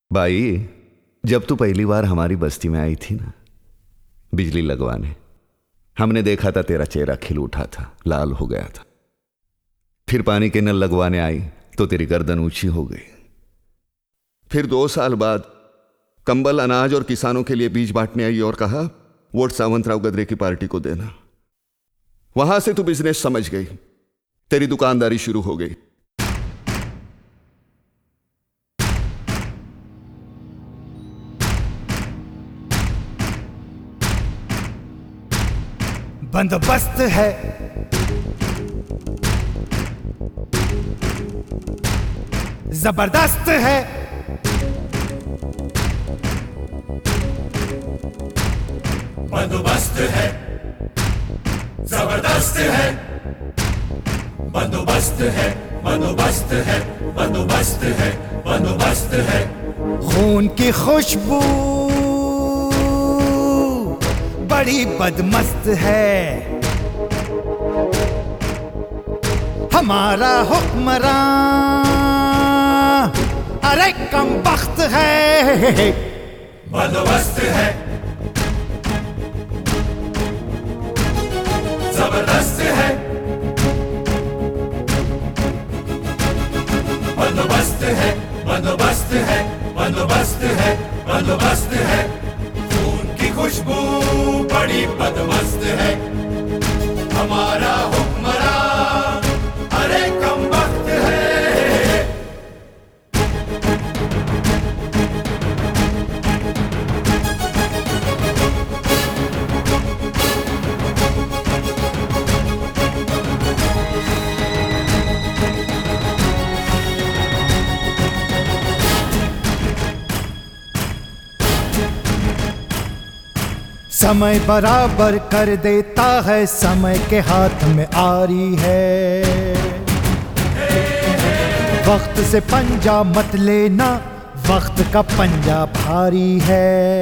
By, जब तू पहली बार हमारी बस्ती में आई थी ना, बिजली लगवाने, हमने देखा था तेरा चेहरा खिल उठा था, लाल हो गया था। फिर पानी के नल लगवाने आई तो तेरी गर्दन ऊंची हो गई। फिर 2 साल बाद कंबल, अनाज और किसानों के लिए बीज बांटने आई और कहा वोट सावंतराव गद्रे की पार्टी को देना। वहां से तू बिजनेस समझ गई, तेरी दुकानदारी शुरू हो गई। बंदोबस्त है, जबरदस्त है, बंदोबस्त है, जबरदस्त है, बंदोबस्त है, बंदोबस्त है, बंदोबस्त है, बंदोबस्त है। खून की खुशबू बड़ी बदमस्त है, हमारा हुक्मरान अरे कम बख्त है। बंदोबस्त है, जबरदस्त है, बंदोबस्त है, बंदोबस्त है, बंदोबस्त है, बंदोबस्त है। खून की खुशबू बड़ी बदमस्त है, हमारा हुक्मरान अरे कम वक्त है। समय बराबर कर देता है, समय के हाथ में आरी है। वक्त से पंजा मत लेना, वक्त का पंजा भारी है।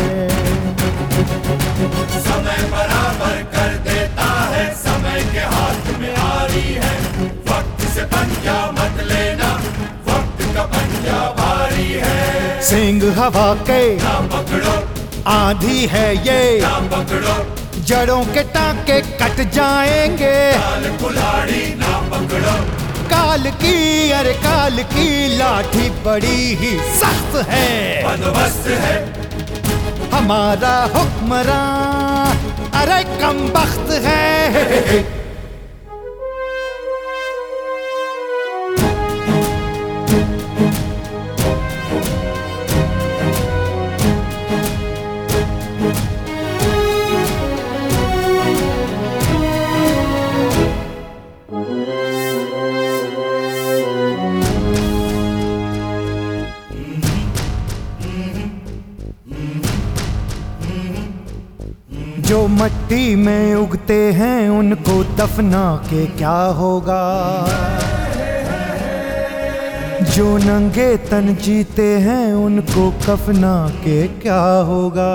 समय बराबर कर देता है, समय के हाथ में आरी है। वक्त से पंजा मत लेना, वक्त का पंजा भारी है। सिंह हवा के ना पकड़ो, आंधी है ये, ना पकड़ो, जड़ों के टांके कट जाएंगे। काल कुल्हाड़ी ना पकड़ो, काल की अरे काल की लाठी बड़ी ही सख्त है। बंदोबस्त है, हमारा हुक्मरान अरे कम बख्त है। जो मट्टी में उगते हैं उनको दफना के क्या होगा, जो नंगे तन जीते हैं उनको कफना के क्या होगा।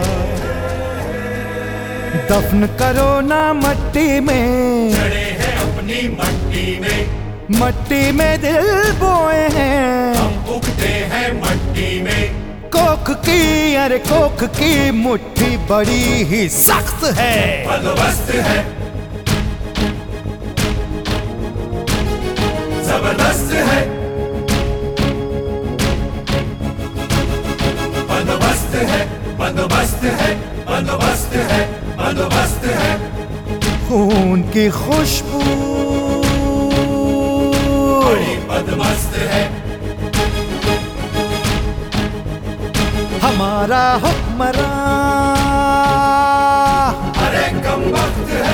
दफन करो ना मट्टी में, जड़े हैं अपनी मट्टी में, मट्टी में दिल बोए हैं। हम उगते हैं मट्टी में। कोख की अरे कोख की मुट्ठी बड़ी ही सख्त है। बंदोबस्त है, जबरदस्त है, बंदोबस्त है, बंदोबस्त है, बंदोबस्त है, बंदोबस्त है। खून की खुशबू बड़ी बदमस्त है, हमारा हुक्मरान अरे कम वक्त है।